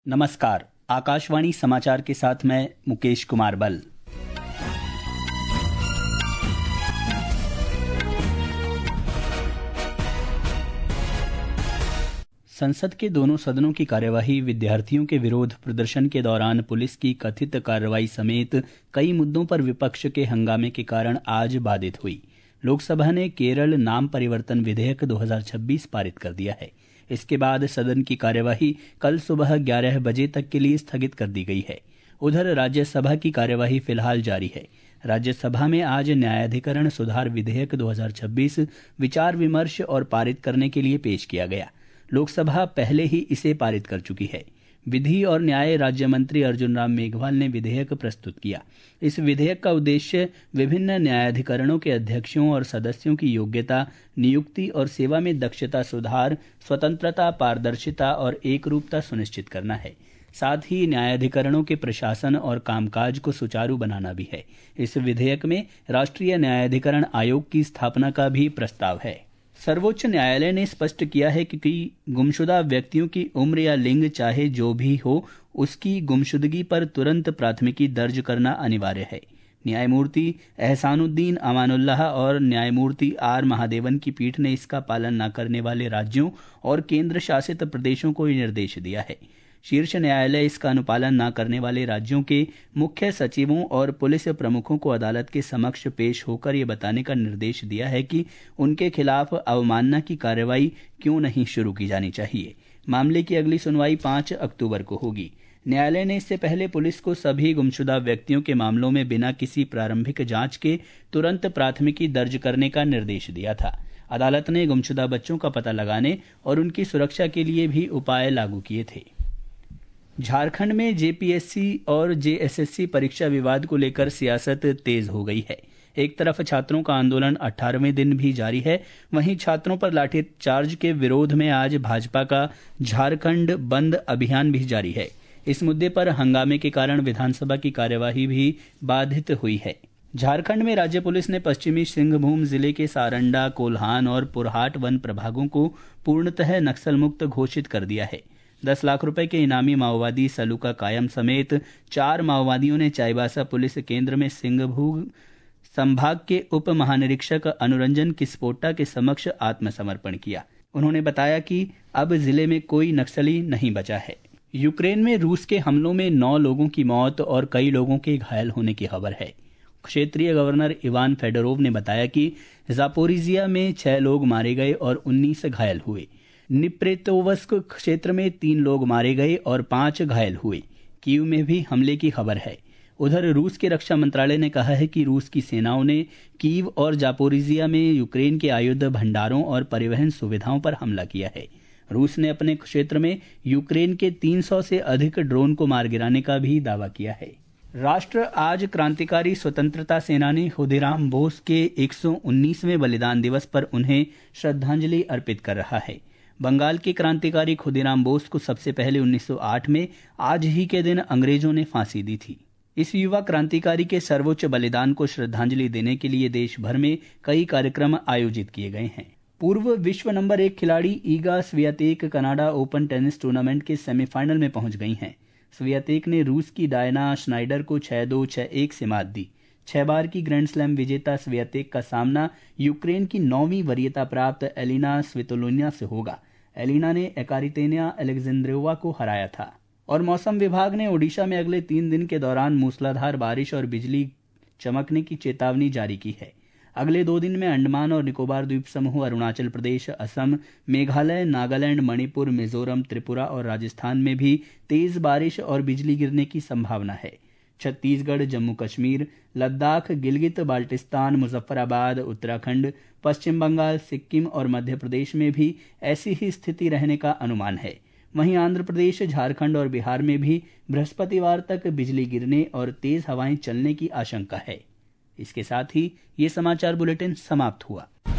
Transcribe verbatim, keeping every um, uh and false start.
नमस्कार। आकाशवाणी समाचार के साथ मैं मुकेश कुमार बल। संसद के दोनों सदनों की कार्यवाही विद्यार्थियों के विरोध प्रदर्शन के दौरान पुलिस की कथित कार्रवाई समेत कई मुद्दों पर विपक्ष के हंगामे के कारण आज बाधित हुई। लोकसभा ने केरल नाम परिवर्तन विधेयक दो हज़ार छब्बीस पारित कर दिया है। इसके बाद सदन की कार्यवाही कल सुबह ग्यारह बजे तक के लिए स्थगित कर दी गई है। उधर राज्यसभा की कार्यवाही फिलहाल जारी है। राज्यसभा में आज न्यायाधिकरण सुधार विधेयक दो हज़ार छब्बीस विचार विमर्श और पारित करने के लिए पेश किया गया। लोकसभा पहले ही इसे पारित कर चुकी है। विधि और न्याय राज्य मंत्री अर्जुन राम मेघवाल ने विधेयक प्रस्तुत किया। इस विधेयक का उद्देश्य विभिन्न न्यायाधिकरणों के अध्यक्षों और सदस्यों की योग्यता, नियुक्ति और सेवा में दक्षता सुधार, स्वतंत्रता, पारदर्शिता और एकरूपता सुनिश्चित करना है। साथ ही न्यायाधिकरणों के प्रशासन और कामकाज को सुचारू बनाना भी है। इस विधेयक में राष्ट्रीय न्यायाधिकरण आयोग की स्थापना का भी प्रस्ताव है। सर्वोच्च न्यायालय ने स्पष्ट किया है कि गुमशुदा व्यक्तियों की उम्र या लिंग चाहे जो भी हो, उसकी गुमशुदगी पर तुरंत प्राथमिकी दर्ज करना अनिवार्य है। न्यायमूर्ति एहसानुद्दीन अमानुल्लाह और न्यायमूर्ति आर महादेवन की पीठ ने इसका पालन न करने वाले राज्यों और केंद्र शासित प्रदेशों को निर्देश दिया है। शीर्ष न्यायालय इसका अनुपालन न करने वाले राज्यों के मुख्य सचिवों और पुलिस प्रमुखों को अदालत के समक्ष पेश होकर ये बताने का निर्देश दिया है कि उनके खिलाफ अवमानना की कार्रवाई क्यों नहीं शुरू की जानी चाहिए। मामले की अगली सुनवाई पाँच अक्टूबर को होगी। न्यायालय ने इससे पहले पुलिस को सभी गुमशुदा व्यक्तियों के मामलों में बिना किसी प्रारंभिक जांच के तुरंत प्राथमिकी दर्ज करने का निर्देश दिया था। अदालत ने गुमशुदा बच्चों का पता लगाने और उनकी सुरक्षा के लिए भी उपाय लागू किए थे। झारखंड में जेपीएससी और जेएसएससी परीक्षा विवाद को लेकर सियासत तेज हो गई है। एक तरफ छात्रों का आंदोलन अठारहवें दिन भी जारी है, वहीं छात्रों पर लाठीचार्ज के विरोध में आज भाजपा का झारखंड बंद अभियान भी जारी है। इस मुद्दे पर हंगामे के कारण विधानसभा की कार्यवाही भी बाधित हुई है। झारखंड में राज्य पुलिस ने पश्चिमी सिंहभूम जिले के सारंडा, कोल्हान और पुरहाट वन प्रभागों को पूर्णतः नक्सल मुक्त घोषित कर दिया है। दस लाख रुपए के इनामी माओवादी सलूका कायम समेत चार माओवादियों ने चाईबासा पुलिस केंद्र में सिंहभूम संभाग के उप महानिरीक्षक अनुरंजन किस्पोट्टा के समक्ष आत्मसमर्पण किया। उन्होंने बताया कि अब जिले में कोई नक्सली नहीं बचा है। यूक्रेन में रूस के हमलों में नौ लोगों की मौत और कई लोगों के घायल होने की खबर है। क्षेत्रीय गवर्नर इवान फेडोरोव ने बताया कि जापोरिजिया में छह लोग मारे गए और उन्नीस घायल हुए। निप्रेतोवस्क क्षेत्र में तीन लोग मारे गए और पांच घायल हुए। कीव में भी हमले की खबर है। उधर रूस के रक्षा मंत्रालय ने कहा है कि रूस की सेनाओं ने कीव और जापोरिजिया में यूक्रेन के आयुध भंडारों और परिवहन सुविधाओं पर हमला किया है। रूस ने अपने क्षेत्र में यूक्रेन के तीन सौ से अधिक ड्रोन को मार गिराने का भी दावा किया है। राष्ट्र आज क्रांतिकारी स्वतंत्रता सेनानी खुदीराम बोस के एक सौ उन्नीसवें बलिदान दिवस पर उन्हें श्रद्धांजलि अर्पित कर रहा है। बंगाल के क्रांतिकारी खुदीराम बोस को सबसे पहले उन्नीस सौ आठ में आज ही के दिन अंग्रेजों ने फांसी दी थी। इस युवा क्रांतिकारी के सर्वोच्च बलिदान को श्रद्धांजलि देने के लिए देश भर में कई कार्यक्रम आयोजित किए गए हैं। पूर्व विश्व नंबर एक खिलाड़ी Iga Swiatek Canada Open tennis tournament के सेमीफाइनल में पहुंच गई हैं। स्वियातेक ने रूस की डायना श्नाइडर को छह दो, छह एक से मात दी। छह बार की ग्रैंड स्लैम विजेता स्वियातेक का सामना यूक्रेन की नौवीं वरीयता प्राप्त एलिना स्वितोलिना से होगा। एलिना ने एकारितेनिया अलेक्जेंद्रोवा को हराया था। और मौसम विभाग ने ओडिशा में अगले तीन दिन के दौरान मूसलाधार बारिश और बिजली चमकने की चेतावनी जारी की है। अगले दो दिन में अंडमान और निकोबार द्वीप समूह, अरुणाचल प्रदेश, असम, मेघालय, नागालैंड, मणिपुर, मिजोरम, त्रिपुरा और राजस्थान में भी तेज बारिश और बिजली गिरने की संभावना है। छत्तीसगढ़, जम्मू कश्मीर, लद्दाख, गिलगित बाल्टिस्तान, मुजफ्फराबाद, उत्तराखंड, पश्चिम बंगाल, सिक्किम और मध्य प्रदेश में भी ऐसी ही स्थिति रहने का अनुमान है। वहीं आंध्र प्रदेश, झारखंड और बिहार में भी बृहस्पतिवार तक बिजली गिरने और तेज हवाएं चलने की आशंका है। इसके साथ ही ये समाचार बुलेटिन समाप्त हुआ।